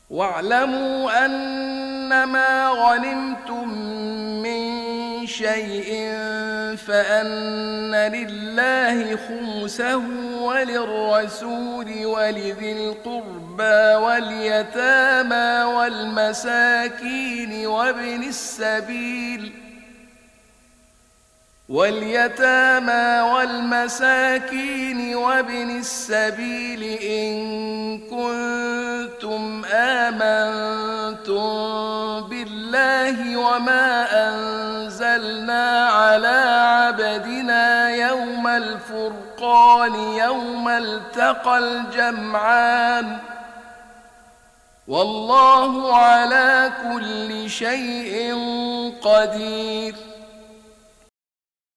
واعلموا أنما غنمتم من شيء فأن لله خمسه وللرسول ولذي القربى واليتامى والمساكين وابن السبيل إن كنتم آمنتم بالله وما أنزلنا على عبدنا يوم الفرقان يوم التقى الجمعان والله على كل شيء قدير.